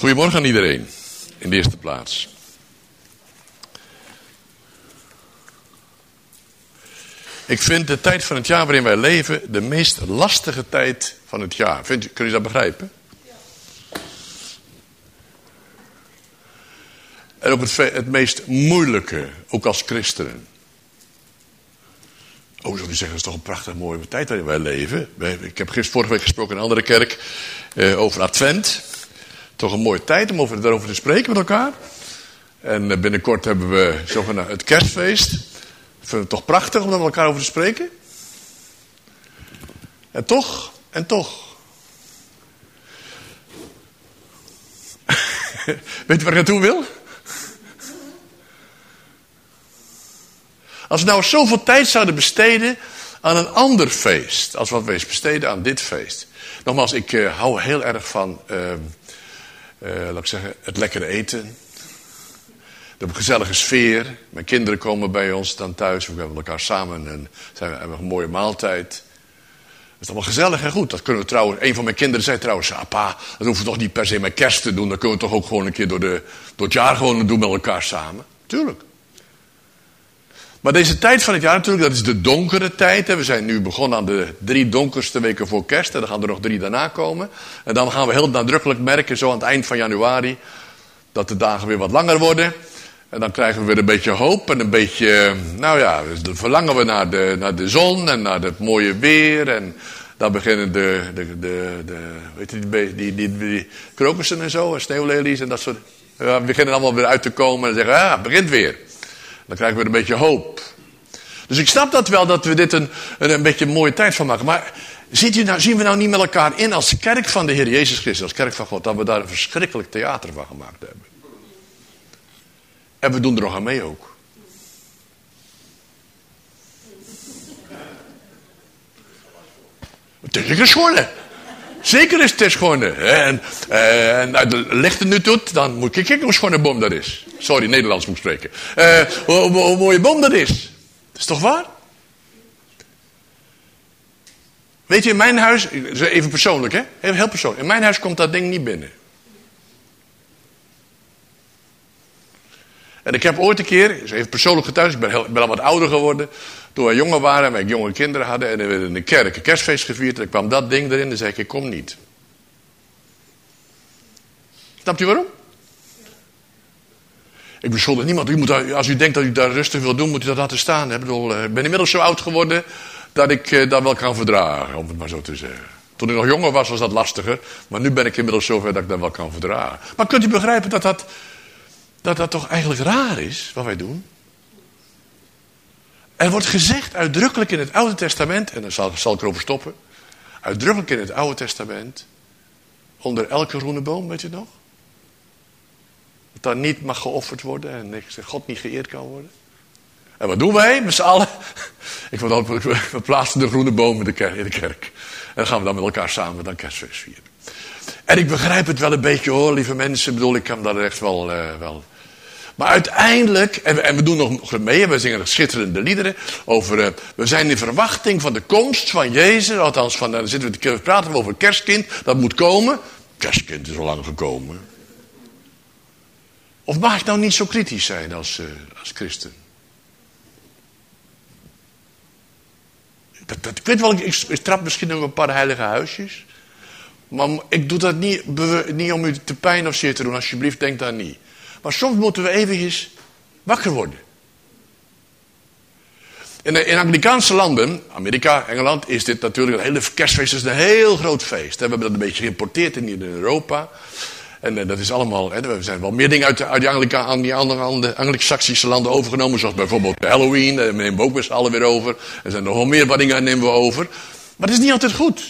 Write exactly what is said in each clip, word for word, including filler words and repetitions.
Goedemorgen aan iedereen, in de eerste plaats. Ik vind de tijd van het jaar waarin wij leven de meest lastige tijd van het jaar. Vind je, kun je dat begrijpen? Ja. En ook het, het meest moeilijke, ook als christenen. Oh, zou je zeggen, dat is toch een prachtig mooie tijd waarin wij leven. Ik heb gisteren vorige week gesproken in een andere kerk eh, over Advent. Toch een mooie tijd om over, daarover te spreken met elkaar. En binnenkort hebben we zogenaamd het kerstfeest. Ik vind het toch prachtig om daar met elkaar over te spreken. En toch, en toch. Weet je waar ik naartoe wil? Als we nou zoveel tijd zouden besteden aan een ander feest. Als wat we eens besteden aan dit feest. Nogmaals, ik uh, hou heel erg van... Uh, Uh, laat ik zeggen, het lekkere eten. De gezellige sfeer. Mijn kinderen komen bij ons dan thuis. We hebben elkaar samen en zijn we, hebben een mooie maaltijd. Dat is allemaal gezellig en goed. Dat kunnen we trouwens. Een van mijn kinderen zei trouwens: ah, pa, dat hoeven we toch niet per se met kerst te doen. Dat kunnen we toch ook gewoon een keer door, de, door het jaar gewoon doen met elkaar samen. Tuurlijk. Maar deze tijd van het jaar natuurlijk, dat is de donkere tijd. We zijn nu begonnen aan de drie donkerste weken voor kerst. En dan gaan er nog drie daarna komen. En dan gaan we heel nadrukkelijk merken, zo aan het eind van januari, dat de dagen weer wat langer worden. En dan krijgen we weer een beetje hoop en een beetje, nou ja, dan verlangen we naar de, naar de zon en naar het mooie weer. En dan beginnen de, de, de, de weet je, die, die, die, die krokussen en zo, en sneeuwlelies en dat soort. Ja, we beginnen allemaal weer uit te komen en zeggen, ah, het begint weer. Dan krijgen we een beetje hoop. Dus ik snap dat wel, dat we dit een, een, een beetje een mooie tijd van maken. Maar ziet u nou, zien we nou niet met elkaar in als kerk van de Heer Jezus Christus, als kerk van God, dat we daar een verschrikkelijk theater van gemaakt hebben. En we doen er nog aan mee ook. Het is geschoren. Zeker is het geschoren. En, en als het licht nu doet, dan moet ik kijken hoe schoon een boom dat is. Sorry, Nederlands moet spreken. Uh, hoe, hoe, hoe mooie boom dat is. Dat is toch waar? Weet je, in mijn huis, even persoonlijk hè, even heel persoonlijk. In mijn huis komt dat ding niet binnen. En ik heb ooit een keer, even persoonlijk getuigd, ik ben, heel, ik ben al wat ouder geworden. Toen wij jonger waren en wij jonge kinderen hadden en we werden in de kerk een kerstfeest gevierd. En dan kwam dat ding erin en zei ik, ik kom niet. Snapt u waarom? Ik beschuldig niemand. U moet, als u denkt dat u daar rustig wil doen, moet u dat laten staan. Ik bedoel, ik ben inmiddels zo oud geworden dat ik uh, dat wel kan verdragen, om het maar zo te zeggen. Toen ik nog jonger was, was dat lastiger. Maar nu ben ik inmiddels zover dat ik dat wel kan verdragen. Maar kunt u begrijpen dat dat, dat, dat toch eigenlijk raar is, wat wij doen? Er wordt gezegd uitdrukkelijk in het Oude Testament, en daar zal, zal ik erover stoppen. Uitdrukkelijk in het Oude Testament, onder elke groene boom, weet je het nog? Dat daar niet mag geofferd worden en God niet geëerd kan worden. En wat doen wij met z'n allen? Ik vond dat, we plaatsen de groene boom in de kerk. In de kerk. En dan gaan we dan met elkaar samen dan kerstfeest vieren. En ik begrijp het wel een beetje hoor, lieve mensen. Ik bedoel, ik kan daar echt wel... Uh, wel. Maar uiteindelijk, en we, en we doen nog mee, en we zingen nog schitterende liederen over, uh, we zijn in verwachting van de komst van Jezus, althans, van, dan zitten we te praten over kerstkind, dat moet komen. Kerstkind is al lang gekomen. Of mag ik nou niet zo kritisch zijn als, uh, als christen? Dat, dat, ik weet wel, ik, ik trap misschien nog een paar heilige huisjes, maar ik doe dat niet, niet om u te pijn of zeer te doen, alsjeblieft, denk daar niet. Maar soms moeten we eventjes wakker worden. In, in Anglikaanse landen, Amerika, Engeland, is dit natuurlijk een hele kerstfeest, is een heel groot feest. We hebben dat een beetje geïmporteerd in, in Europa. En, en dat is allemaal, hè, er zijn wel meer dingen uit, uit die, Anglika, aan die andere Anglo-Saxische landen overgenomen, zoals bijvoorbeeld Halloween, daar nemen we ook best alle weer over. Er zijn nog wel meer wat dingen nemen we over. Maar dat is niet altijd goed.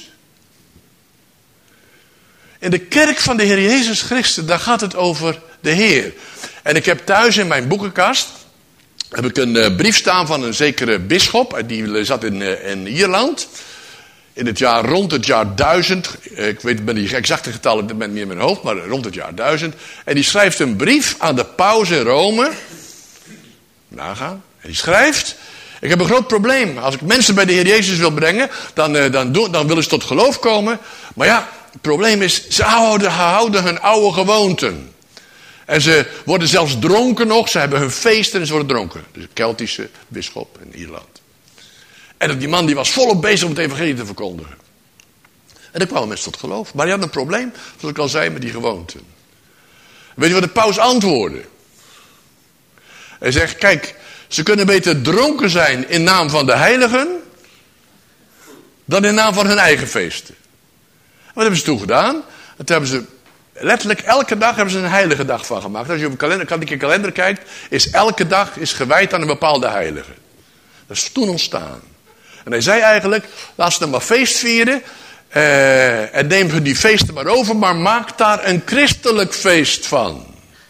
In de kerk van de Heer Jezus Christus, daar gaat het over de Heer. En ik heb thuis in mijn boekenkast heb ik een uh, brief staan van een zekere bisschop. Die zat in, uh, in Ierland. In het jaar rond het jaar duizend. Uh, ik weet ben die exacte getallen op dit moment niet in mijn hoofd. Maar rond het jaar duizend. En die schrijft een brief aan de paus in Rome. Nagaan. En die schrijft. Ik heb een groot probleem. Als ik mensen bij de Heer Jezus wil brengen, dan, uh, dan, doen, dan willen ze tot geloof komen. Maar ja, het probleem is, ze houden, houden hun oude gewoonten. En ze worden zelfs dronken nog. Ze hebben hun feesten en ze worden dronken. Dus een Keltische bisschop in Ierland. En die man die was volop bezig om het evangelie te verkondigen. En dan kwamen mensen tot geloof. Maar die had een probleem, zoals ik al zei, met die gewoonten. Weet je wat de paus antwoordde? Hij zegt, kijk, ze kunnen beter dronken zijn in naam van de heiligen, dan in naam van hun eigen feesten. Wat hebben ze toen gedaan? Dat hebben ze letterlijk elke dag hebben ze een heilige dag van gemaakt. Als je op een kalender, katholieke kalender kijkt, is elke dag is gewijd aan een bepaalde heilige. Dat is toen ontstaan. En hij zei eigenlijk, laat ze dan maar feest vieren. Uh, en neem hun die feesten maar over, maar maak daar een christelijk feest van.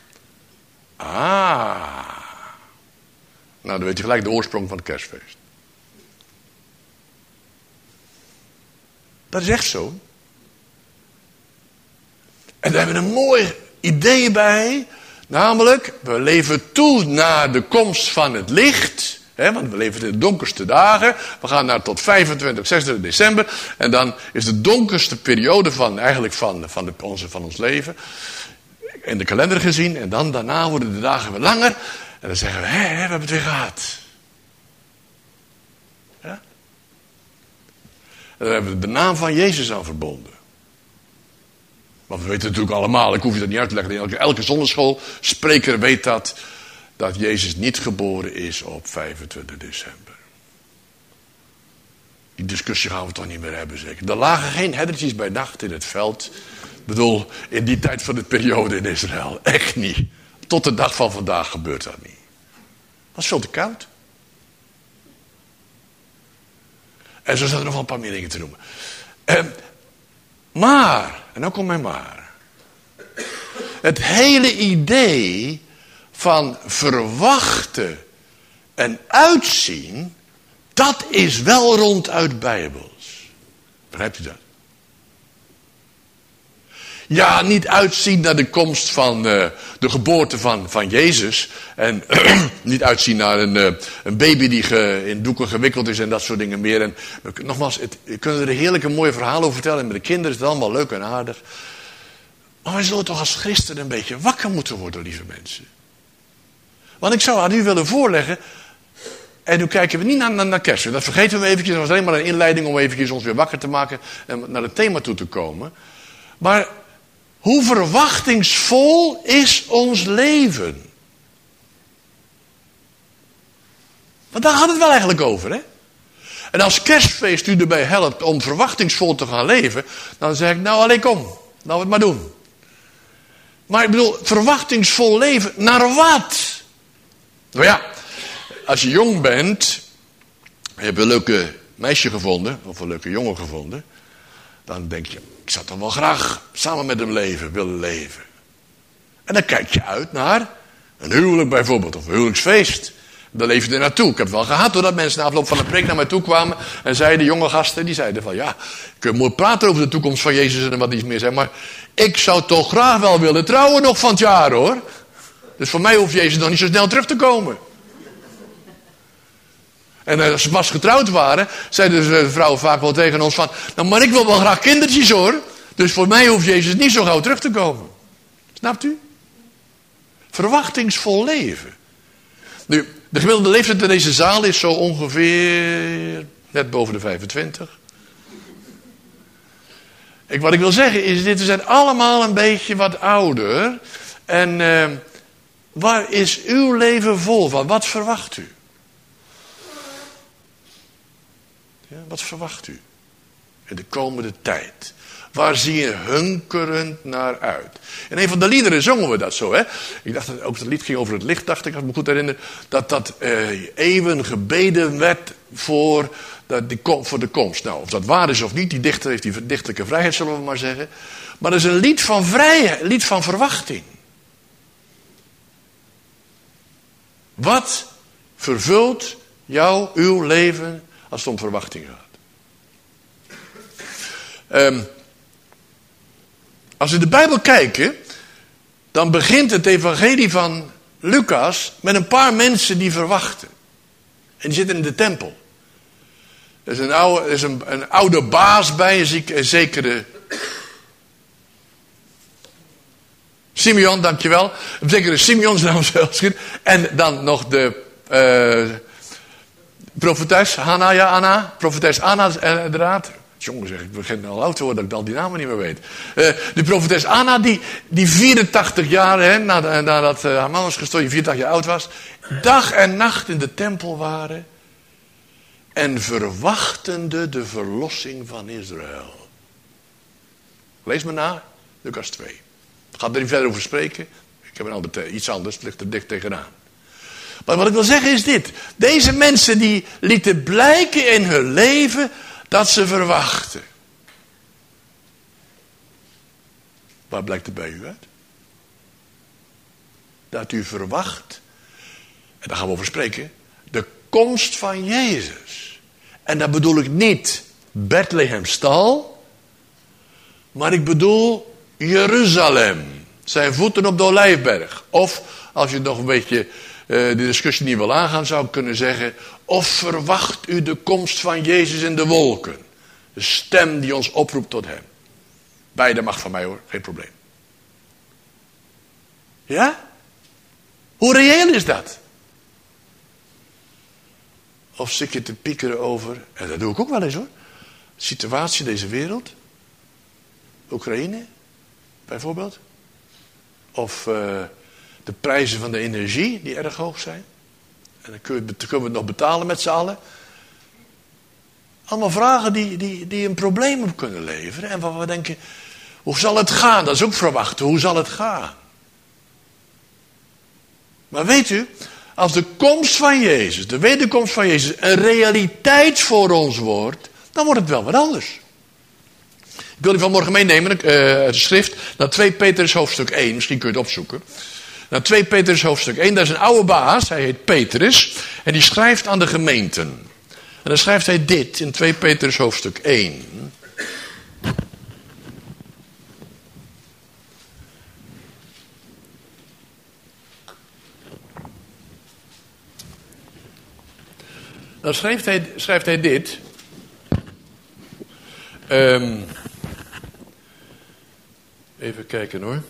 Ah. Nou, dan weet je gelijk de oorsprong van het kerstfeest. Dat is echt zo. En daar hebben we een mooi idee bij. Namelijk, we leven toe naar de komst van het licht. Hè, want we leven in de donkerste dagen. We gaan naar tot vijfentwintig, zesentwintig december. En dan is de donkerste periode van, eigenlijk van, van, de, onze, van ons leven. In de kalender gezien. En dan daarna worden de dagen weer langer. En dan zeggen we, hé, we hebben het weer gehad. Ja? En daar hebben we de naam van Jezus aan verbonden. Want we weten natuurlijk allemaal, ik hoef je dat niet uit te leggen. Elke, elke zonneschoolspreker weet dat. Dat Jezus niet geboren is op vijfentwintig december. Die discussie gaan we toch niet meer hebben zeker. Er lagen geen herdertjes bij nacht in het veld. Ik bedoel, in die tijd van de periode in Israël. Echt niet. Tot de dag van vandaag gebeurt dat niet. Het was veel te koud. En zo zijn er nog wel een paar meer dingen te noemen. Eh, maar, en nou komt mijn maar. Het hele idee van verwachten en uitzien, dat is wel ronduit bijbels. Begrijpt u dat? Ja, niet uitzien naar de komst van uh, de geboorte van, van Jezus. En uh, niet uitzien naar een, uh, een baby die ge, in doeken gewikkeld is en dat soort dingen meer. En uh, nogmaals, het, we kunnen er een heerlijke mooie verhaal over vertellen. En met de kinderen is het allemaal leuk en aardig. Maar wij zullen toch als christen een beetje wakker moeten worden, lieve mensen. Want ik zou aan u willen voorleggen. En nu kijken we niet naar, naar, naar kerst. Dat vergeten we eventjes. Dat was alleen maar een inleiding om eventjes ons weer wakker te maken. En naar het thema toe te komen. Maar hoe verwachtingsvol is ons leven? Want daar gaat het wel eigenlijk over, hè? En als kerstfeest u erbij helpt om verwachtingsvol te gaan leven, dan zeg ik, nou alleen kom, laten we het maar doen. Maar ik bedoel, verwachtingsvol leven, naar wat? Nou ja, als je jong bent, je hebt een leuke meisje gevonden, of een leuke jongen gevonden, dan denk je, ik zou toch wel graag samen met hem leven, willen leven. En dan kijk je uit naar een huwelijk bijvoorbeeld, of een huwelijksfeest. Dan leef je er naartoe. Ik heb het wel gehad doordat mensen na afloop van de preek naar mij toe kwamen en zeiden, jonge gasten, die zeiden van ja, ik moet praten over de toekomst van Jezus en wat iets meer zijn, maar ik zou toch graag wel willen trouwen nog van het jaar hoor. Dus voor mij hoeft Jezus nog niet zo snel terug te komen. En als ze pas getrouwd waren, zeiden de vrouwen vaak wel tegen ons van, nou maar ik wil wel graag kindertjes hoor. Dus voor mij hoeft Jezus niet zo gauw terug te komen. Snapt u? Verwachtingsvol leven. Nu, de gemiddelde leeftijd in deze zaal is zo ongeveer net boven de vijfentwintig. Ik, wat ik wil zeggen is, dit we zijn allemaal een beetje wat ouder. En uh, waar is uw leven vol van? Wat verwacht u? Ja, wat verwacht u in de komende tijd? Waar zie je hunkerend naar uit? In een van de liederen zongen we dat zo, hè? Ik dacht dat ook het lied ging over het licht, dacht ik, als ik me goed herinner. Dat dat eh, eeuwen gebeden werd voor, dat die, voor de komst. Nou, of dat waar is of niet, die dichter heeft die dichterlijke vrijheid, zullen we maar zeggen. Maar dat is een lied van vrijheid, een lied van verwachting. Wat vervult jou, uw leven, als het om verwachting gaat? Um, Als we de Bijbel kijken, dan begint het evangelie van Lucas met een paar mensen die verwachten. En die zitten in de tempel. Er is een oude, er is een, een oude baas bij, een, zieke, een zekere Simeon, dankjewel. Een zekere Simeon is naam zelfs. En dan nog de uh, profetes Hanna, ja Anna. Profetes Anna, inderdaad. Jongen zeg, ik begin al oud te worden dat ik al die namen niet meer weet. Uh, de profetes Anna, die, die vierentachtig jaar, hè, nadat, nadat uh, haar man was gestorven, vierentachtig jaar oud was, dag en nacht in de tempel waren en verwachtende de verlossing van Israël. Lees me na, Lucas twee. Ik ga er niet verder over spreken. Ik heb een ander, iets anders, het ligt er dicht tegenaan. Maar wat ik wil zeggen is dit. Deze mensen die lieten blijken in hun leven dat ze verwachten. Waar blijkt het bij u uit? Dat u verwacht, en daar gaan we over spreken, de komst van Jezus. En dat bedoel ik niet Bethlehem stal, maar ik bedoel Jeruzalem. Zijn voeten op de Olijfberg. Of, als je nog een beetje uh, de discussie niet wil aangaan, zou ik kunnen zeggen, of verwacht u de komst van Jezus in de wolken? De stem die ons oproept tot hem. Beide mag van mij hoor, geen probleem. Ja? Hoe reëel is dat? Of zit je te piekeren over, en dat doe ik ook wel eens hoor, de situatie in deze wereld. Oekraïne, bijvoorbeeld. Of uh, de prijzen van de energie, die erg hoog zijn. En dan kun je, dan kunnen we het nog betalen met z'n allen. Allemaal vragen die, die, die een probleem op kunnen leveren. En waar we denken, hoe zal het gaan? Dat is ook verwachten, hoe zal het gaan? Maar weet u, als de komst van Jezus, de wederkomst van Jezus, een realiteit voor ons wordt, dan wordt het wel wat anders. Ik wil u vanmorgen meenemen, uh, het schrift, naar twee Petrus hoofdstuk één. Misschien kun je het opzoeken. Naar twee Petrus hoofdstuk één. Daar is een oude baas, hij heet Petrus. En die schrijft aan de gemeenten. En dan schrijft hij dit in twee Petrus hoofdstuk één. Dan schrijft hij, schrijft hij dit. Um, even kijken hoor.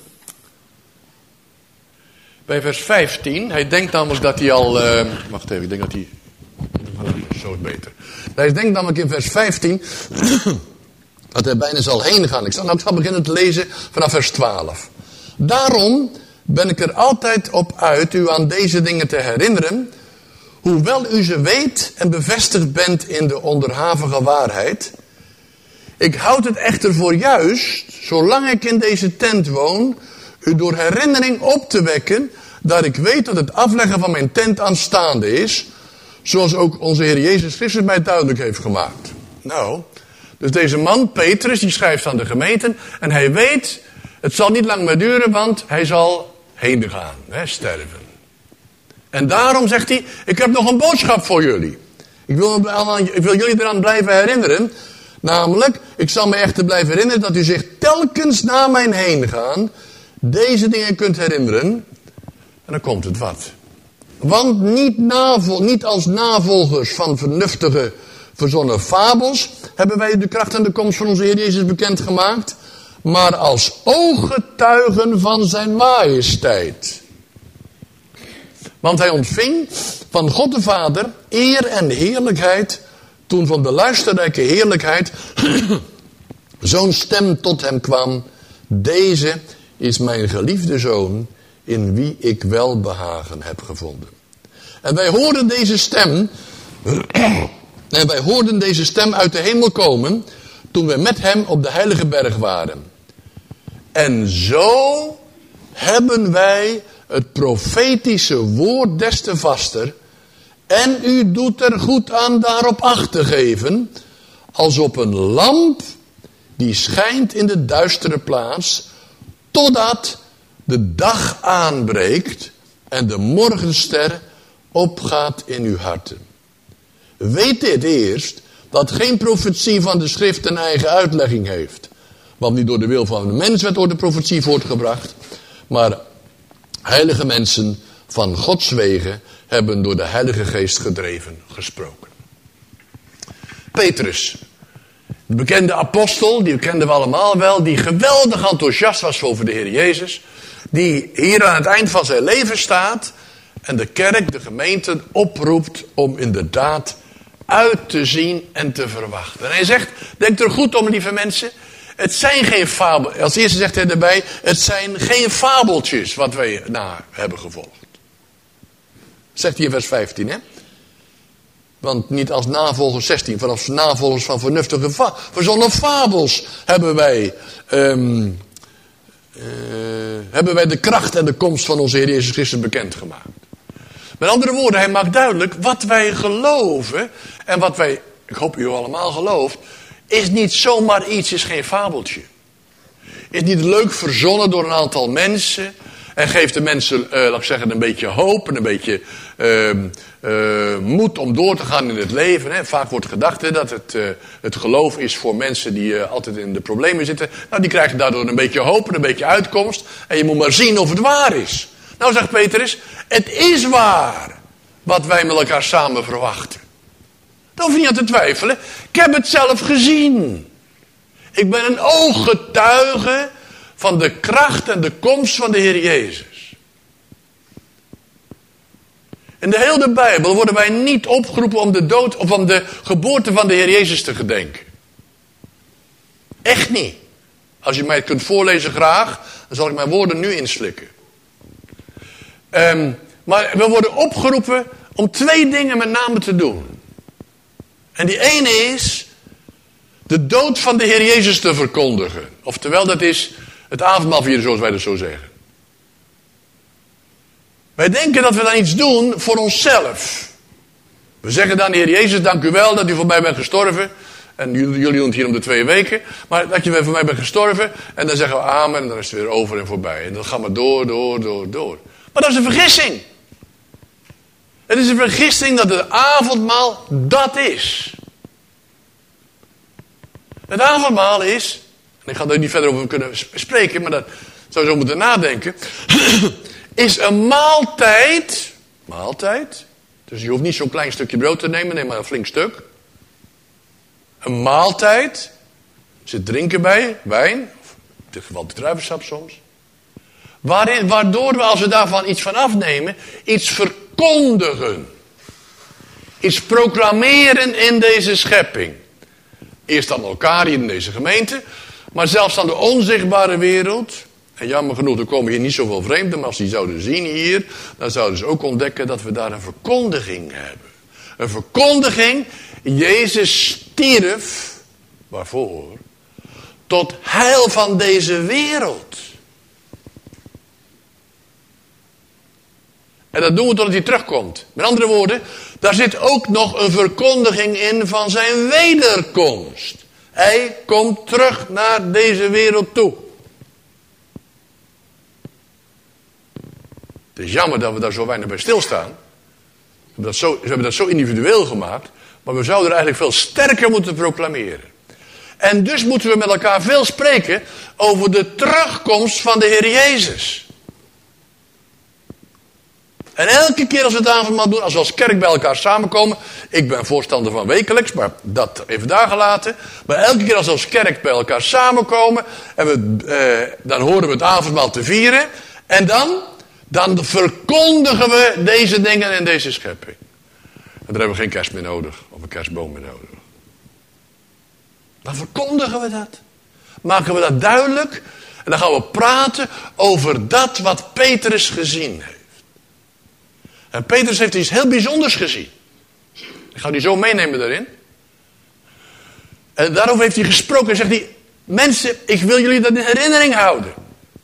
Bij vers vijftien. Hij denkt namelijk dat hij al... Uh, wacht even, ik denk dat hij... Zo is beter. Hij denkt namelijk in vers vijftien... dat hij bijna zal heen gaan. Ik zal, nou, ik zal beginnen te lezen vanaf vers twaalf. Daarom ben ik er altijd op uit u aan deze dingen te herinneren... hoewel u ze weet en bevestigd bent in de onderhavige waarheid... Ik houd het echter voor juist, zolang ik in deze tent woon, u door herinnering op te wekken, dat ik weet dat het afleggen van mijn tent aanstaande is, zoals ook onze Heer Jezus Christus mij duidelijk heeft gemaakt. Nou, dus deze man, Petrus, die schrijft aan de gemeenten, en hij weet, het zal niet lang meer duren, want hij zal heen gaan, hè, sterven. En daarom zegt hij, ik heb nog een boodschap voor jullie. Ik wil, ik wil jullie eraan blijven herinneren. Namelijk, ik zal me echter blijven herinneren dat u zich telkens na mijn heen gaan deze dingen kunt herinneren. En dan komt het wat. Want niet, navol, niet als navolgers van vernuftige verzonnen fabels hebben wij de kracht en de komst van onze Heer Jezus bekendgemaakt, maar als ooggetuigen van zijn majesteit. Want hij ontving van God de Vader eer en heerlijkheid, toen van de luisterrijke heerlijkheid zo'n stem tot hem kwam. Deze is mijn geliefde zoon, in wie ik welbehagen heb gevonden. En wij hoorden deze stem, en wij hoorden deze stem uit de hemel komen, toen we met hem op de heilige berg waren. En zo hebben wij het profetische woord des te vaster. En u doet er goed aan daarop acht te geven, als op een lamp die schijnt in de duistere plaats, totdat de dag aanbreekt en de morgenster opgaat in uw harten. Weet dit eerst, dat geen profetie van de schrift een eigen uitlegging heeft. Want niet door de wil van de mens werd door de profetie voortgebracht, maar heilige mensen van Gods wegen hebben door de Heilige Geest gedreven gesproken. Petrus, de bekende apostel, die kennen we allemaal wel, die geweldig enthousiast was over de Heer Jezus, die hier aan het eind van zijn leven staat en de kerk, de gemeente oproept om inderdaad uit te zien en te verwachten. En hij zegt, denk er goed om, lieve mensen, het zijn geen fabel. Als eerste zegt hij erbij, het zijn geen fabeltjes wat wij na hebben gevolgd. Zegt hij in vers vijftien, hè? Want niet als navolgers, zestien, vanaf navolgers van vernuftige fa- verzonnen fabels hebben wij, um, uh, hebben wij de kracht en de komst van onze Heer Jezus Christus bekendgemaakt. Met andere woorden, hij maakt duidelijk, wat wij geloven en wat wij, ik hoop u allemaal gelooft, is niet zomaar iets, is geen fabeltje. Is niet leuk verzonnen door een aantal mensen en geeft de mensen, uh, laat ik zeggen, een beetje hoop en een beetje uh, uh, moed om door te gaan in het leven. Hè. Vaak wordt gedacht hè, dat het, uh, het geloof is voor mensen die uh, altijd in de problemen zitten. Nou, die krijgen daardoor een beetje hoop en een beetje uitkomst. En je moet maar zien of het waar is. Nou, zegt Petrus, het is waar wat wij met elkaar samen verwachten. Daar hoef je niet aan te twijfelen. Ik heb het zelf gezien. Ik ben een ooggetuige van de kracht en de komst van de Heer Jezus. In de hele Bijbel worden wij niet opgeroepen om de dood of om de geboorte van de Heer Jezus te gedenken. Echt niet. Als je mij kunt voorlezen graag, dan zal ik mijn woorden nu inslikken. Um, maar we worden opgeroepen om twee dingen met name te doen. En die ene is de dood van de Heer Jezus te verkondigen. Oftewel, dat is het avondmaal vieren, zoals wij dat zo zeggen. Wij denken dat we dan iets doen voor onszelf. We zeggen dan, Heer Jezus, dank u wel dat u voor mij bent gestorven. En jullie, jullie doen het hier om de twee weken. Maar dat je voor mij bent gestorven. En dan zeggen we amen en dan is het weer over en voorbij. En dan gaan we door, door, door, door. Maar dat is een vergissing. Het is een vergissing dat het avondmaal dat is. Het avondmaal is, en ik ga er niet verder over kunnen spreken, maar dat zou je zo moeten nadenken, is een maaltijd, maaltijd, dus je hoeft niet zo'n klein stukje brood te nemen, neem maar een flink stuk. Een maaltijd, er zit drinken bij, wijn, of in dit geval de druivensap soms. Waarin, waardoor we, als we daarvan iets van afnemen, iets verkondigen. Iets proclameren in deze schepping. Eerst aan elkaar hier in deze gemeente, maar zelfs aan de onzichtbare wereld. En jammer genoeg, er komen hier niet zoveel vreemden, maar als die zouden zien hier, dan zouden ze ook ontdekken dat we daar een verkondiging hebben. Een verkondiging, Jezus stierf, waarvoor? Tot heil van deze wereld. En dat doen we totdat hij terugkomt. Met andere woorden, daar zit ook nog een verkondiging in van zijn wederkomst. Hij komt terug naar deze wereld toe. Het is jammer dat we daar zo weinig bij stilstaan. We hebben dat zo, we hebben dat zo individueel gemaakt. Maar we zouden er eigenlijk veel sterker moeten proclameren. En dus moeten we met elkaar veel spreken over de terugkomst van de Heer Jezus. En elke keer als we het avondmaal doen, als we als kerk bij elkaar samenkomen. Ik ben voorstander van wekelijks, maar dat even daar gelaten. Maar elke keer als we als kerk bij elkaar samenkomen. En we, eh, dan horen we het avondmaal te vieren. En dan, dan verkondigen we deze dingen in deze schepping. En dan hebben we geen kerst meer nodig. Of een kerstboom meer nodig. Dan verkondigen we dat. Maken we dat duidelijk. En dan gaan we praten over dat wat Petrus gezien heeft. En Petrus heeft iets heel bijzonders gezien. Ik ga die zo meenemen daarin. En daarover heeft hij gesproken. En zegt hij, mensen, ik wil jullie dat in herinnering houden.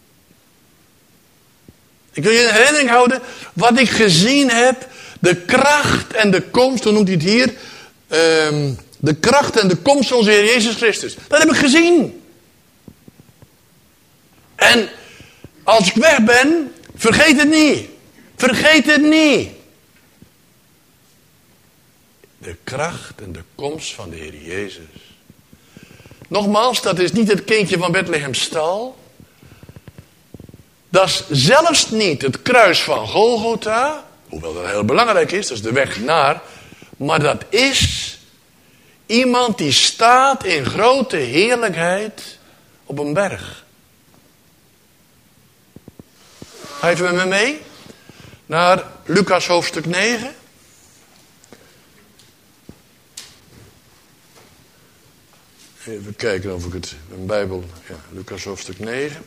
Ik wil jullie in herinnering houden wat ik gezien heb. De kracht en de komst, hoe noemt hij het hier? Um, de kracht en de komst van onze Heer Jezus Christus. Dat heb ik gezien. En als ik weg ben, vergeet het niet. Vergeet het niet. De kracht en de komst van de Heer Jezus. Nogmaals, dat is niet het kindje van Bethlehem stal. Dat is zelfs niet het kruis van Golgotha. Hoewel dat heel belangrijk is, dat is de weg naar. Maar dat is iemand die staat in grote heerlijkheid op een berg. Ga even met me mee naar Lucas hoofdstuk negen. Even kijken of ik het, mijn Bijbel, ja, Lucas hoofdstuk negen.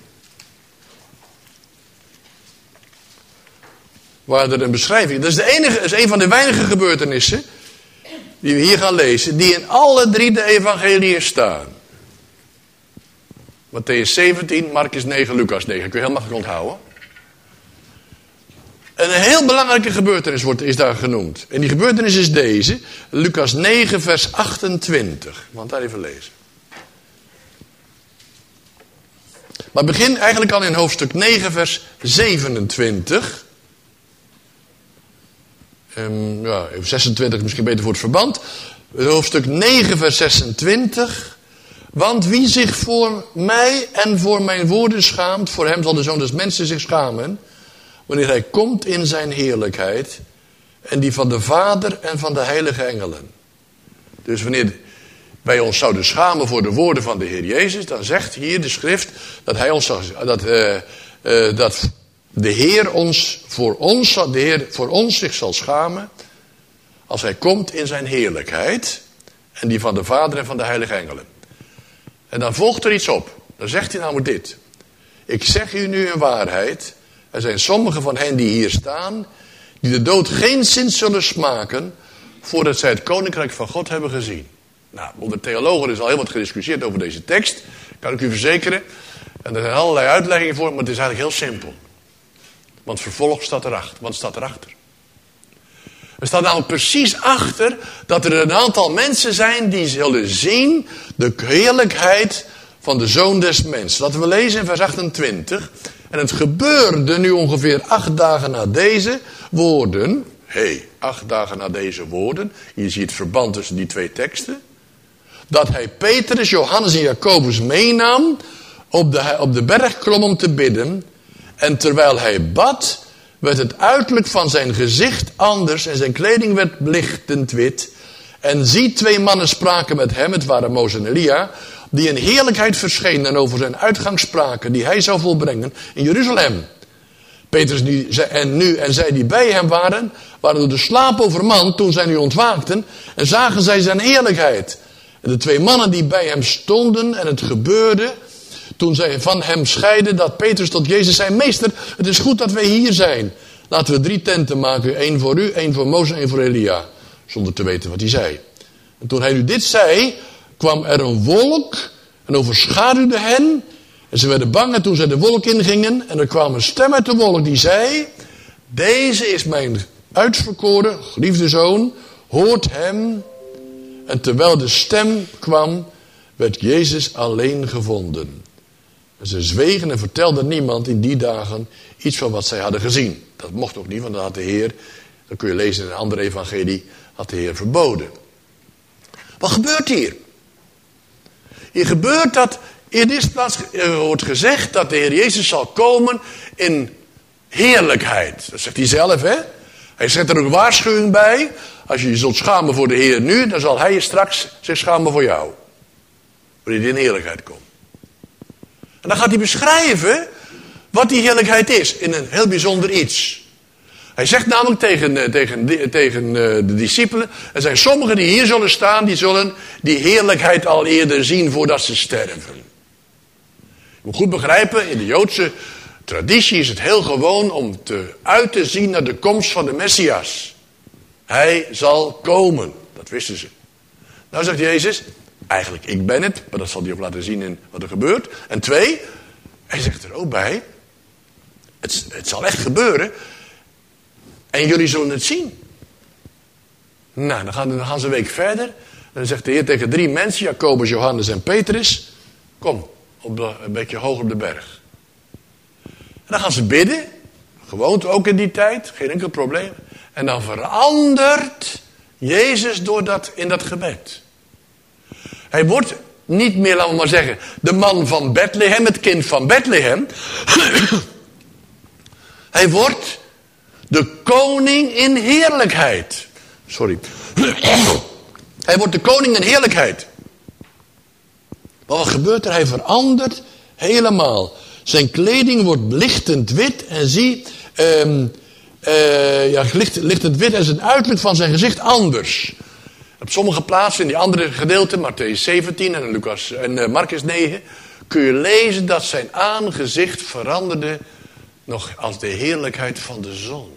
Waar er een beschrijving, dat is, de enige, dat is een van de weinige gebeurtenissen die we hier gaan lezen, die in alle drie de evangeliën staan. Mattheüs zeventien, Marcus negen, Lucas negen. Kun je heel makkelijk onthouden. En een heel belangrijke gebeurtenis wordt, is daar genoemd. En die gebeurtenis is deze. Lucas negen, vers achtentwintig. Want daar even lezen. Maar begin eigenlijk al in hoofdstuk negen, vers zevenentwintig. Um, ja, even zesentwintig misschien beter voor het verband. Hoofdstuk negen, vers zesentwintig. Want wie zich voor mij en voor mijn woorden schaamt, voor hem zal de Zoon des Mensen zich schamen, wanneer hij komt in zijn heerlijkheid, en die van de Vader en van de heilige engelen. Dus wanneer wij ons zouden schamen voor de woorden van de Heer Jezus, dan zegt hier de schrift dat hij ons zal, dat, uh, uh, dat de Heer ons voor ons, de Heer voor ons zich zal schamen, als hij komt in zijn heerlijkheid, en die van de Vader en van de heilige engelen. En dan volgt er iets op. Dan zegt hij namelijk dit: ik zeg u nu een waarheid. Er zijn sommigen van hen die hier staan, die de dood geen zin zullen smaken, voordat zij het koninkrijk van God hebben gezien. Nou, onder theologen is al heel wat gediscussieerd over deze tekst, kan ik u verzekeren. En er zijn allerlei uitleggingen voor, maar het is eigenlijk heel simpel. Want vervolg staat erachter. Wat staat erachter? Er staat namelijk precies achter dat er een aantal mensen zijn die zullen zien de heerlijkheid van de Zoon des Mensen. Laten we lezen in vers achtentwintig. En het gebeurde nu ongeveer acht dagen na deze woorden. Hé, hey, acht dagen na deze woorden. Hier zie je het verband tussen die twee teksten. Dat hij Petrus, Johannes en Jacobus meenam, op de, op de berg klom om te bidden. En terwijl hij bad, werd het uiterlijk van zijn gezicht anders en zijn kleding werd lichtend wit. En zie, twee mannen spraken met hem, het waren Mozes en Elia, die in heerlijkheid verschenen over zijn uitgang spraken, die hij zou volbrengen in Jeruzalem. Petrus die, en nu en zij die bij hem waren, waren door de slaap overmand toen zij nu ontwaakten en zagen zij zijn heerlijkheid. En de twee mannen die bij hem stonden en het gebeurde, toen zij van hem scheiden, dat Petrus tot Jezus zei: meester, het is goed dat wij hier zijn. Laten we drie tenten maken, één voor u, één voor Mozes en één voor Elia. Zonder te weten wat hij zei. En toen hij nu dit zei, kwam er een wolk en overschaduwde hen. En ze werden bang en toen zij de wolk ingingen. En er kwam een stem uit de wolk die zei: deze is mijn uitverkoren, geliefde zoon, hoort hem. En terwijl de stem kwam, werd Jezus alleen gevonden. En ze zwegen en vertelden niemand in die dagen iets van wat zij hadden gezien. Dat mocht ook niet, want dat had de Heer, dat kun je lezen in een andere evangelie, had de Heer verboden. Wat gebeurt hier? Hier gebeurt dat, in de eerste plaats wordt gezegd dat de Heer Jezus zal komen in heerlijkheid. Dat zegt hij zelf, hè? Hij zet er ook een waarschuwing bij. Als je je zult schamen voor de Heer nu, dan zal hij je straks zich schamen voor jou. Wanneer hij in heerlijkheid komt. En dan gaat hij beschrijven wat die heerlijkheid is in een heel bijzonder iets. Hij zegt namelijk tegen, tegen, tegen de discipelen: er zijn sommigen die hier zullen staan, die zullen die heerlijkheid al eerder zien voordat ze sterven. Je moet goed begrijpen, in de Joodse traditie is het heel gewoon om te, uit te zien naar de komst van de Messias. Hij zal komen, dat wisten ze. Nou zegt Jezus: eigenlijk, ik ben het, maar dat zal hij ook laten zien in wat er gebeurt. En twee, hij zegt er ook bij: het, het zal echt gebeuren. En jullie zullen het zien. Nou, dan gaan, dan gaan ze een week verder. En dan zegt de Heer tegen drie mensen, Jacobus, Johannes en Petrus: kom, op de, een beetje hoog op de berg. En dan gaan ze bidden. Gewoonte ook in die tijd, geen enkel probleem. En dan verandert Jezus door dat, in dat gebed. Hij wordt niet meer, laten we maar zeggen, de man van Bethlehem, het kind van Bethlehem. Hij wordt de koning in heerlijkheid. Sorry. Hij wordt de koning in heerlijkheid. Maar wat gebeurt er? Hij verandert helemaal. Zijn kleding wordt lichtend wit. En zie, um, uh, ja, licht, lichtend wit en zijn uiterlijk van zijn gezicht anders. Op sommige plaatsen, in die andere gedeelten, Mattheüs zeventien en, Lucas, en uh, Marcus negen... kun je lezen dat zijn aangezicht veranderde nog als de heerlijkheid van de zon.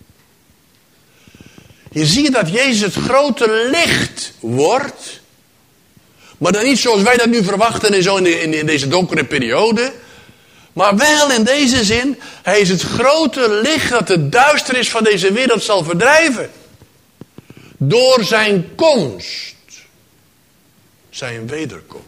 Je ziet dat Jezus het grote licht wordt. Maar dan niet zoals wij dat nu verwachten in, zo in, de, in deze donkere periode. Maar wel in deze zin. Hij is het grote licht dat de duisternis van deze wereld zal verdrijven. Door zijn komst. Zijn wederkomst.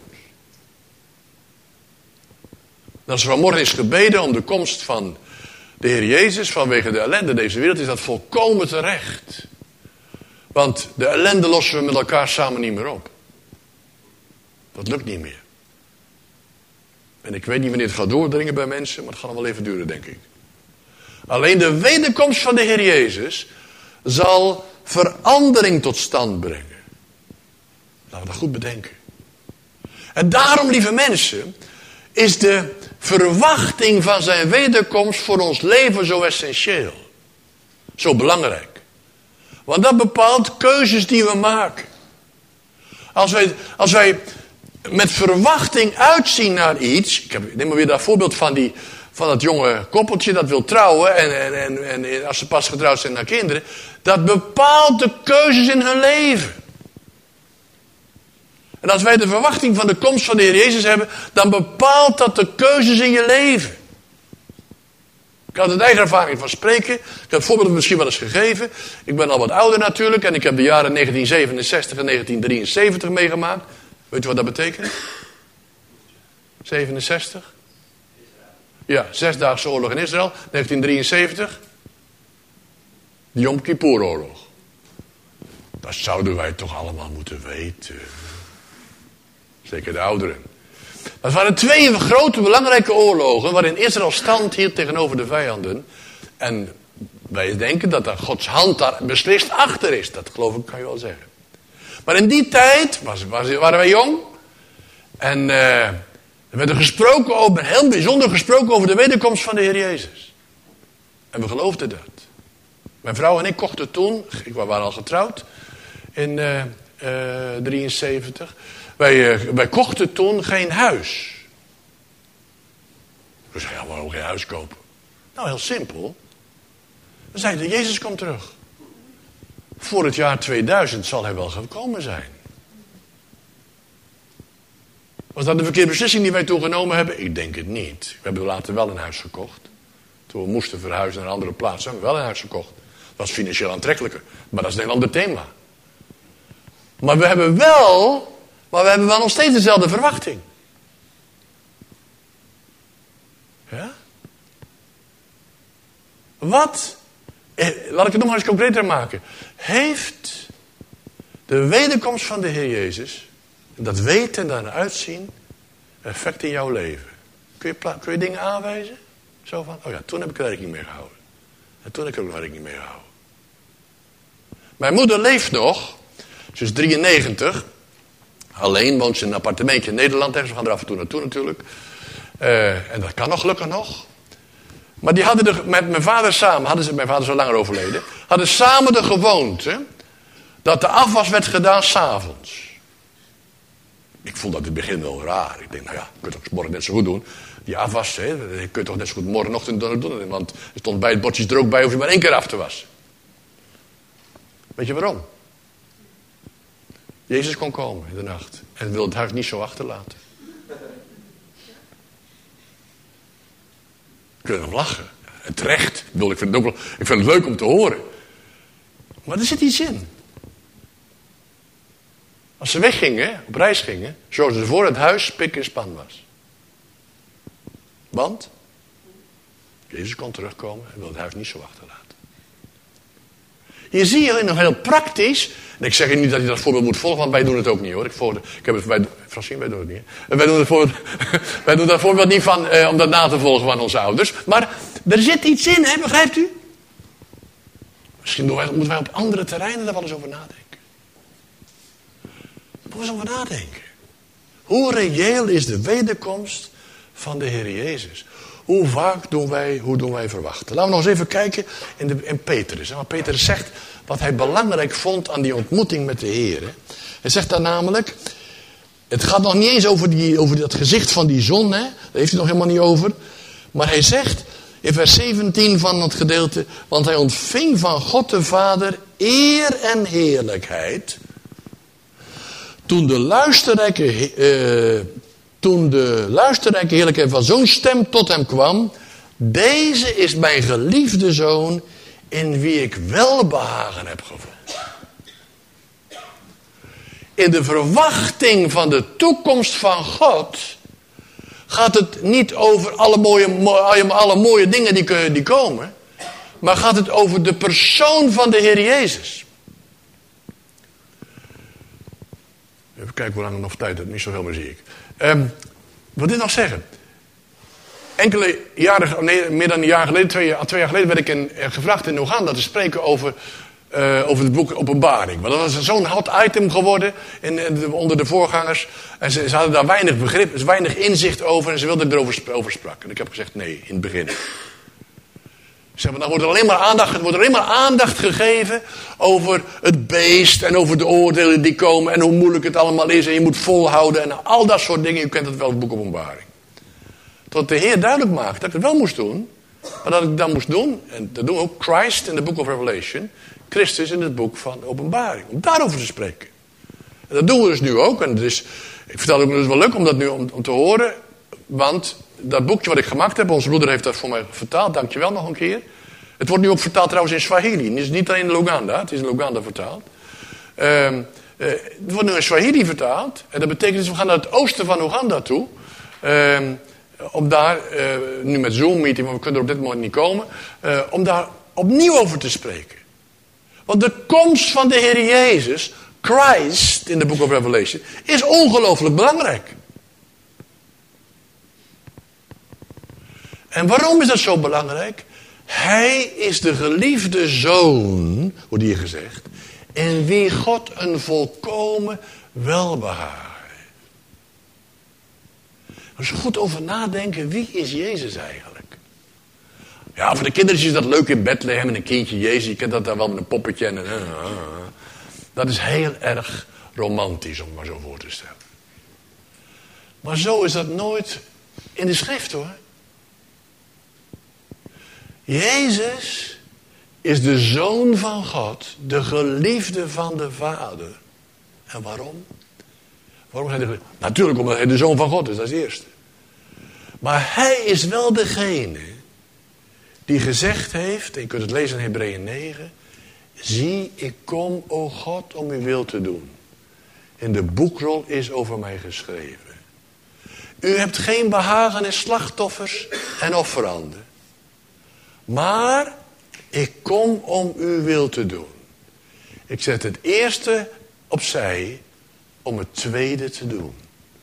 Als er vanmorgen is gebeden om de komst van de Heer Jezus vanwege de ellende deze wereld, is dat volkomen terecht. Want de ellende lossen we met elkaar samen niet meer op. Dat lukt niet meer. En ik weet niet wanneer het gaat doordringen bij mensen, maar het gaat nog wel even duren, denk ik. Alleen de wederkomst van de Heer Jezus zal verandering tot stand brengen. Laten we dat goed bedenken. En daarom, lieve mensen, is de verwachting van zijn wederkomst voor ons leven zo essentieel. Zo belangrijk. Want dat bepaalt keuzes die we maken. Als wij, als wij met verwachting uitzien naar iets. Ik heb, neem maar weer dat voorbeeld van, die, van dat jonge koppeltje dat wil trouwen. En, en, en, en als ze pas getrouwd zijn naar kinderen. Dat bepaalt de keuzes in hun leven. En als wij de verwachting van de komst van de Heer Jezus hebben, dan bepaalt dat de keuzes in je leven. Ik had het eigen ervaring van spreken. Ik heb het voorbeeld misschien wel eens gegeven. Ik ben al wat ouder natuurlijk en ik heb de jaren negentien zevenenzestig en negentien drieënzeventig meegemaakt. Weet u wat dat betekent? zevenenzestig? Ja, Zesdaagse oorlog in Israël. negentien drieënzeventig. De Yom Kippur-oorlog. Dat zouden wij toch allemaal moeten weten. Zeker de ouderen. Dat waren twee grote belangrijke oorlogen waarin Israël stand hield tegenover de vijanden. En wij denken dat er Gods hand daar beslist achter is. Dat geloof ik, kan je wel zeggen. Maar in die tijd was, was, waren wij jong. En uh, er werd er gesproken over, heel bijzonder gesproken over de wederkomst van de Heer Jezus. En we geloofden dat. Mijn vrouw en ik kochten toen, ik waren al getrouwd, in uh, uh, drieënzeventig. Wij, uh, wij kochten toen geen huis. We zeiden, ja, waarom geen huis kopen? Nou, heel simpel. We zeiden, Jezus komt terug. Voor het jaar tweeduizend zal hij wel gekomen zijn. Was dat de verkeerde beslissing die wij toen genomen hebben? Ik denk het niet. We hebben later wel een huis gekocht. Toen we moesten verhuizen naar een andere plaats, hebben we wel een huis gekocht. Dat was financieel aantrekkelijker. Maar dat is een ander thema. Maar we hebben wel... Maar we hebben wel nog steeds dezelfde verwachting. Ja? Wat, eh, laat ik het nog maar eens concreter maken. Heeft de wederkomst van de Heer Jezus, dat weten en daarna uitzien, effect in jouw leven? Kun je, kun je dingen aanwijzen? Zo van, oh ja, toen heb ik er rekening mee gehouden. En toen heb ik er ook nog rekening mee gehouden. Mijn moeder leeft nog. Ze is drieënnegentig. Alleen woont ze in een appartementje in Nederland. We gaan er af en toe naartoe natuurlijk. Uh, en dat kan nog, gelukkig nog. Maar die hadden de, met mijn vader samen, hadden ze, mijn vader is al langer overleden, hadden samen de gewoonte dat de afwas werd gedaan 's avonds. Ik vond dat in het begin wel raar. Ik denk, nou ja, kun je toch morgen net zo goed doen. Die afwas, hè, kun je toch net zo goed morgenochtend doen. Want er stond bij het bordje er ook bij, hoef je maar één keer af te wassen. Weet je waarom? Jezus kon komen in de nacht. En wilde het huis niet zo achterlaten. Ik wil nog lachen. En terecht. Ik, bedoel, ik, vind het ook wel, ik vind het leuk om te horen. Maar er zit iets in. Als ze weggingen, op reis gingen, zorgden ze voor het huis spik en span was. Want Jezus kon terugkomen en wilde het huis niet zo achterlaten. Hier zie je nog heel praktisch. En ik zeg je niet dat je dat voorbeeld moet volgen, want wij doen het ook niet hoor. Ik, voor, ik heb het, wij, Francine, wij doen het niet. Hè? Wij doen, het voorbeeld, wij doen dat voorbeeld niet van, eh, om dat na te volgen van onze ouders. Maar er zit iets in, hè, begrijpt u? Misschien moeten wij op andere terreinen daar wel eens over nadenken. Daar moeten we eens over nadenken. Hoe reëel is de wederkomst van de Heer Jezus? Hoe vaak doen wij, hoe doen wij verwachten? Laten we nog eens even kijken in, de, in Petrus. Wat Petrus zegt, wat hij belangrijk vond aan die ontmoeting met de Heer. Hij zegt daar namelijk, het gaat nog niet eens over, die, over dat gezicht van die zon. Hè? Daar heeft hij nog helemaal niet over. Maar hij zegt in vers zeventien van het gedeelte, want hij ontving van God de Vader eer en heerlijkheid. Toen de luisterrijke, uh, toen de luisterrijke heerlijkheid van zo'n stem tot hem kwam. Deze is mijn geliefde zoon in wie ik welbehagen heb gevonden. In de verwachting van de toekomst van God gaat het niet over alle mooie, alle mooie dingen die, die komen. Maar gaat het over de persoon van de Heer Jezus. Even kijken hoe lang ik nog tijd heb. Niet zo veel meer zie ik. Um, wat dit nog zeggen? Enkele jaren, nee, meer dan een jaar geleden, twee, twee jaar geleden, werd ik in, gevraagd in Oeganda te spreken over, uh, over het boek Openbaring. Want dat was zo'n hot item geworden in, in de, onder de voorgangers. En ze, ze hadden daar weinig begrip, weinig inzicht over en ze wilden erover over sprak. En ik heb gezegd nee, in het begin. Zeg maar, dan wordt er alleen maar aandacht, wordt er alleen maar aandacht gegeven over het beest en over de oordelen die komen en hoe moeilijk het allemaal is en je moet volhouden en al dat soort dingen. U kent het wel, het boek Openbaring. Tot de Heer duidelijk maakt dat ik het wel moest doen, maar dat ik dat moest doen, en dat doen we ook, Christ in the book of Revelation, Christus in het boek van Openbaring, om daarover te spreken. En dat doen we dus nu ook, en dus, ik vertel ook, het is wel leuk om dat nu om, om te horen, want dat boekje wat ik gemaakt heb, onze broeder heeft dat voor mij vertaald, dankjewel nog een keer. Het wordt nu ook vertaald trouwens in Swahili, het is niet alleen in Luganda, het is in Luganda vertaald. Uh, uh, het wordt nu in Swahili vertaald, en dat betekent dus we gaan naar het oosten van Oeganda toe, uh, om daar, uh, nu met Zoom-meeting, maar we kunnen er op dit moment niet komen, uh, om daar opnieuw over te spreken. Want de komst van de Heer Jezus, Christ, in de book of Revelation, is ongelooflijk belangrijk. En waarom is dat zo belangrijk? Hij is de geliefde zoon, wordt hier gezegd, in wie God een volkomen welbehagen. Als je goed over nadenken, wie is Jezus eigenlijk? Ja, voor de kindertjes is dat leuk in Bethlehem en een kindje Jezus. Je kent dat daar wel met een poppetje en een... Uh, uh, uh. Dat is heel erg romantisch, om het maar zo voor te stellen. Maar zo is dat nooit in de schrift, hoor. Jezus is de Zoon van God, de geliefde van de Vader. En waarom? Waarom is hij de... Natuurlijk omdat hij de Zoon van God is, dat is het eerste. Maar hij is wel degene die gezegd heeft, en je kunt het lezen in Hebreeën negen... Zie, ik kom, o God, om uw wil te doen. In de boekrol is over mij geschreven. U hebt geen behagen in slachtoffers en offeranden. Maar ik kom om uw wil te doen. Ik zet het eerste opzij om het tweede te doen.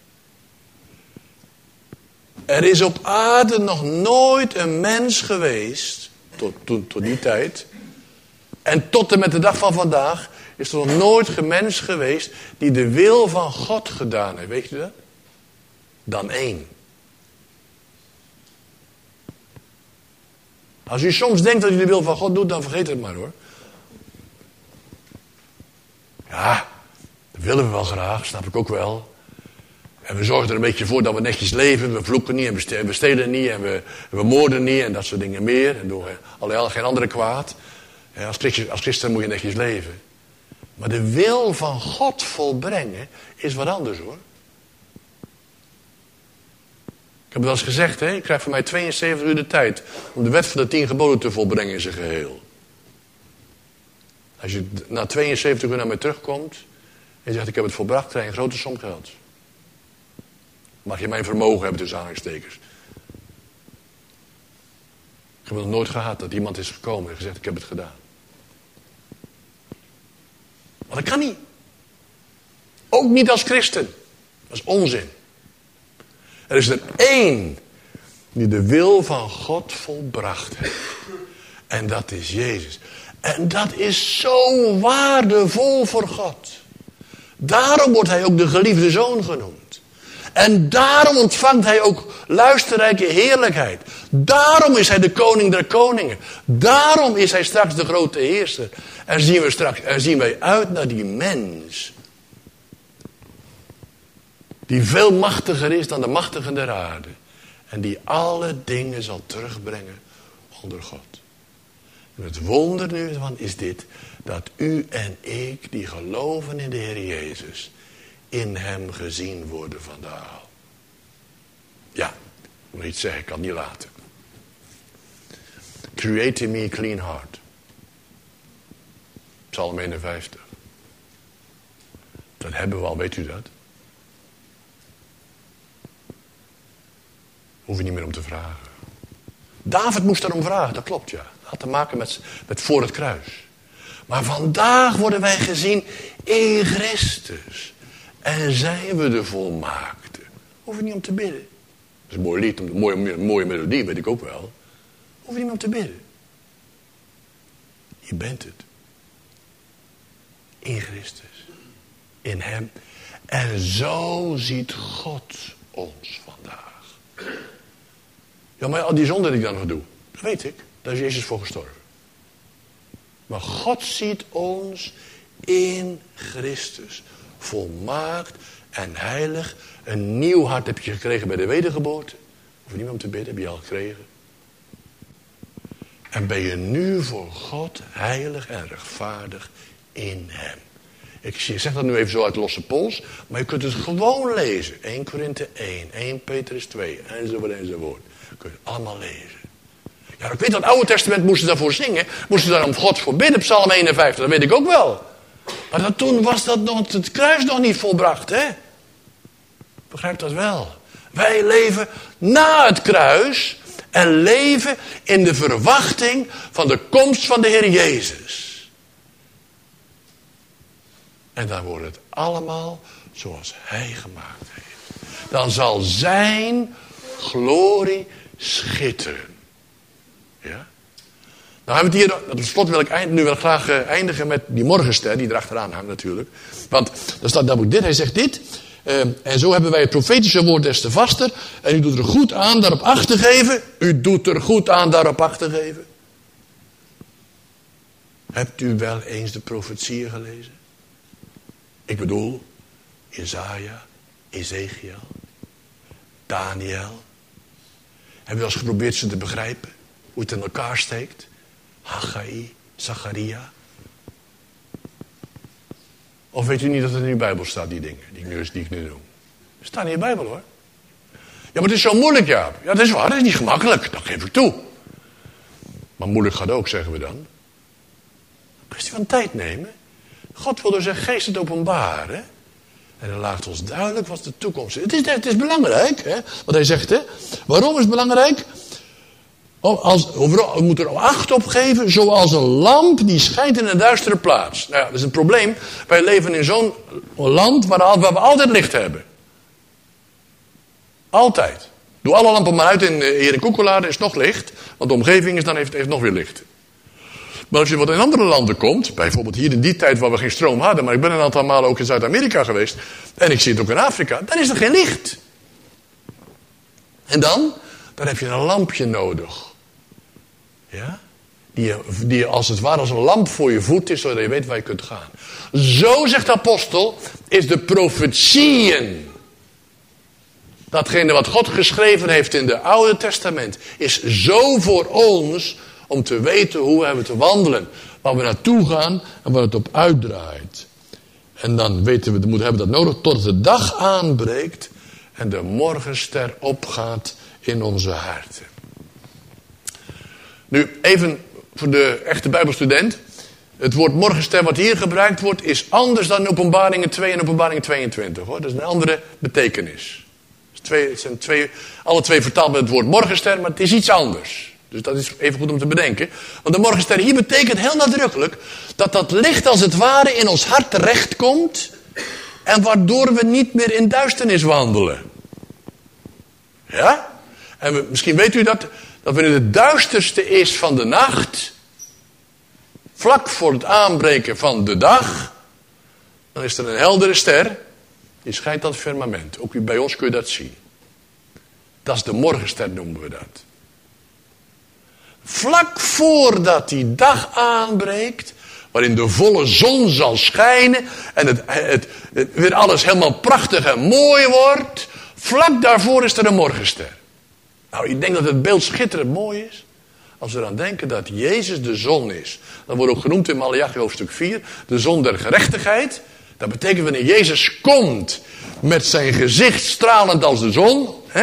Er is op aarde nog nooit een mens geweest, tot, tot, tot die tijd, en tot en met de dag van vandaag, is er nog nooit een mens geweest die de wil van God gedaan heeft. Weet je dat? Dan één. Als u soms denkt dat u de wil van God doet, dan vergeet het maar, hoor. Ja, dat willen we wel graag, snap ik ook wel. En we zorgen er een beetje voor dat we netjes leven. We vloeken niet en we stelen niet en we, we moorden niet en dat soort dingen meer. En doen allerlei geen andere kwaad. En als, christen, als christen moet je netjes leven. Maar de wil van God volbrengen is wat anders, hoor. Ik heb het al eens gezegd, hè? Ik krijg van mij tweeënzeventig uur de tijd om de wet van de tien geboden te volbrengen in zijn geheel. Als je na tweeënzeventig uur naar mij terugkomt en je zegt ik heb het volbracht, krijg je een grote som geld. Mag je mijn vermogen hebben tussen aanhalingstekens. Ik heb het nog nooit gehad dat iemand is gekomen en gezegd ik heb het gedaan. Maar dat kan niet. Ook niet als christen. Dat is onzin. Er is er één die de wil van God volbracht heeft. En dat is Jezus. En dat is zo waardevol voor God. Daarom wordt hij ook de geliefde zoon genoemd. En daarom ontvangt hij ook luisterrijke heerlijkheid. Daarom is hij de koning der koningen. Daarom is hij straks de grote heerser. En zien we straks, en zien wij uit naar die mens. Die veel machtiger is dan de machtigen der aarde. En die alle dingen zal terugbrengen onder God. En het wonder nu van is dit. Dat u en ik die geloven in de Heer Jezus. In hem gezien worden vandaag. Ja, ik moet iets zeggen, ik kan het niet laten. Create in me a clean heart. Psalm eenenvijftig. Dat hebben we al, weet u dat? Hoef je niet meer om te vragen. David moest daarom vragen, dat klopt ja. Dat had te maken met, met voor het kruis. Maar vandaag worden wij gezien in Christus. En zijn we de volmaakte. Hoef je niet om te bidden. Dat is een mooi lied, een mooie, een mooie melodie, weet ik ook wel. Hoef je niet om te bidden. Je bent het. In Christus. In hem. En zo ziet God ons vandaag. Ja, maar al die zonde die ik dan nog doe, dat weet ik. Daar is Jezus voor gestorven. Maar God ziet ons in Christus. Volmaakt en heilig. Een nieuw hart heb je gekregen bij de wedergeboorte. Hoef je niet meer om te bidden, heb je al gekregen. En ben je nu voor God heilig en rechtvaardig in hem. Ik zeg dat nu even zo uit losse pols, maar je kunt het gewoon lezen. Eerste Korinthe één, Eerste Petrus twee, enzovoort, enzovoort. Kun je het allemaal lezen. Ja, ik weet dat het Oude Testament moesten ze daarvoor zingen. Moesten ze daar om God voor bidden, Psalm eenenvijftig, dat weet ik ook wel. Maar dat, toen was dat nog, het kruis nog niet volbracht, hè? Begrijp dat wel. Wij leven na het kruis en leven in de verwachting van de komst van de Heer Jezus. En dan wordt het allemaal zoals hij gemaakt heeft. Dan zal zijn glorie schitteren. Ja? Nou hebben we het hier, tot slot wil ik eind, nu wel graag eindigen met die morgenster die erachteraan hangt natuurlijk. Want er staat namelijk dit, hij zegt dit. Uh, en zo hebben wij het profetische woord des te vaster. En u doet er goed aan daarop acht te geven. U doet er goed aan daarop acht te geven. Hebt u wel eens de profetieën gelezen? Ik bedoel, Jesaja, Ezekiel, Daniel. Hebben we wel eens geprobeerd ze te begrijpen? Hoe het in elkaar steekt? Haggai, Zacharia. Of weet u niet dat het in uw Bijbel staat, die dingen die ik nu, die ik nu noem? Het staat in je Bijbel hoor. Ja, maar het is zo moeilijk, ja. Ja, dat is waar, dat is niet gemakkelijk, dat geef ik toe. Maar moeilijk gaat ook, zeggen we dan. Een kwestie van tijd nemen. God wil door zijn geest het openbaren. En dan laat ons duidelijk wat de toekomst is. Het is, het is belangrijk, hè? Wat hij zegt, hè? Waarom is het belangrijk? Als, we moeten er acht op geven, zoals een lamp die schijnt in een duistere plaats. Nou ja, dat is een probleem. Wij leven in zo'n land waar we altijd licht hebben. Altijd. Doe alle lampen maar uit in, hier in Koekelade, is nog licht. Want de omgeving is dan heeft, heeft nog weer licht. Maar als je wat in andere landen komt, bijvoorbeeld hier in die tijd waar we geen stroom hadden, maar ik ben een aantal malen ook in Zuid-Amerika geweest, en ik zie het ook in Afrika, dan is er geen licht. En dan, dan heb je een lampje nodig. Ja? Die, die als het ware als een lamp voor je voet is, zodat je weet waar je kunt gaan. Zo, zegt de apostel, is de profetieën. Datgene wat God geschreven heeft in het Oude Testament, is zo voor ons om te weten hoe we hebben te wandelen. Waar we naartoe gaan en waar het op uitdraait. En dan weten we, we hebben dat nodig tot de dag aanbreekt en de morgenster opgaat in onze harten. Nu, even voor de echte Bijbelstudent. Het woord morgenster wat hier gebruikt wordt is anders dan in Openbaringen twee en Openbaringen tweeëntwintig. Hoor. Dat is een andere betekenis. Het, twee, het zijn twee, alle twee vertaald met het woord morgenster, maar het is iets anders. Dus dat is even goed om te bedenken. Want de morgenster hier betekent heel nadrukkelijk dat dat licht als het ware in ons hart terechtkomt. En waardoor we niet meer in duisternis wandelen. Ja? En we, misschien weet u dat, dat wanneer het duisterste is van de nacht, vlak voor het aanbreken van de dag, dan is er een heldere ster, die schijnt aan het firmament. Ook bij ons kun je dat zien. Dat is de morgenster, noemen we dat. Vlak voordat die dag aanbreekt, waarin de volle zon zal schijnen en het, het, het weer alles helemaal prachtig en mooi wordt, vlak daarvoor is er een morgenster. Nou, ik denk dat het beeld schitterend mooi is. Als we eraan denken dat Jezus de zon is. Dat wordt ook genoemd in Maleachi hoofdstuk vier. De zon der gerechtigheid. Dat betekent wanneer Jezus komt met zijn gezicht stralend als de zon. Hè,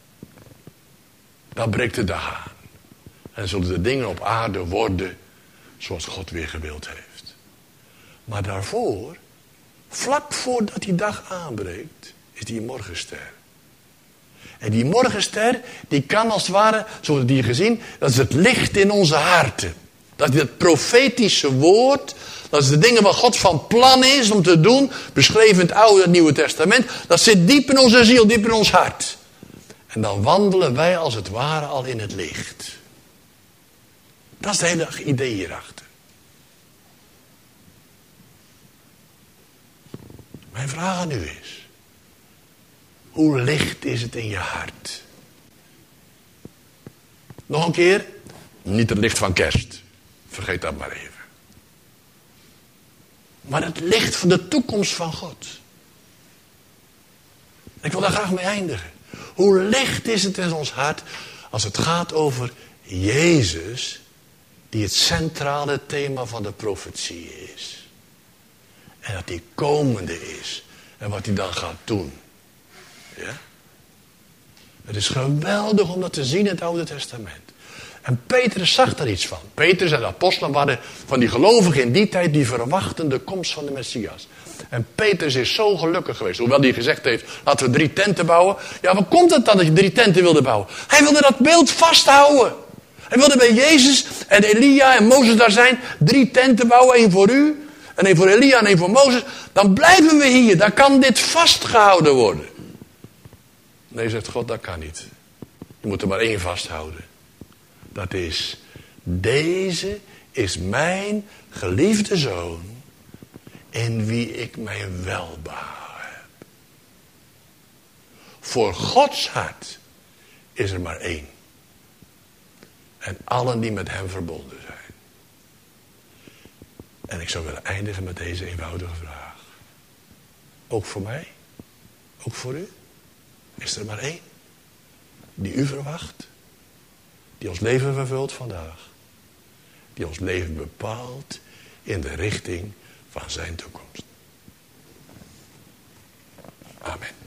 dan breekt de dag aan. En zullen de dingen op aarde worden zoals God weer gewild heeft. Maar daarvoor, vlak voordat die dag aanbreekt, is die morgenster. En die morgenster, die kan als het ware, zoals we die gezien, dat is het licht in onze harten. Dat is het profetische woord, dat is de dingen wat God van plan is om te doen, beschreven in het Oude en Nieuwe Testament. Dat zit diep in onze ziel, diep in ons hart. En dan wandelen wij als het ware al in het licht. Dat is het hele idee hierachter. Mijn vraag aan u is, hoe licht is het in je hart? Nog een keer, niet het licht van kerst. Vergeet dat maar even. Maar het licht van de toekomst van God. Ik wil daar graag mee eindigen. Hoe licht is het in ons hart als het gaat over Jezus, die het centrale thema van de profetie is. En dat die komende is. En wat hij dan gaat doen. Ja? Het is geweldig om dat te zien in het Oude Testament. En Petrus zag daar iets van. Petrus en de apostelen waren van die gelovigen in die tijd die verwachten de komst van de Messias. En Petrus is zo gelukkig geweest. Hoewel hij gezegd heeft, laten we drie tenten bouwen. Ja, hoe komt het dan dat je drie tenten wilde bouwen? Hij wilde dat beeld vasthouden. Hij wilde bij Jezus en Elia en Mozes daar zijn. Drie tenten bouwen, één voor u. En één voor Elia en één voor Mozes. Dan blijven we hier. Dan kan dit vastgehouden worden. Nee, zegt God, dat kan niet. Je moet er maar één vasthouden. Dat is, deze is mijn geliefde zoon, in wie ik mijn welbehagen heb. Voor Gods hart is er maar één. En allen die met hem verbonden zijn. En ik zou willen eindigen met deze eenvoudige vraag. Ook voor mij? Ook voor u? Is er maar één die u verwacht? Die ons leven vervult vandaag. Die ons leven bepaalt in de richting van zijn toekomst. Amen.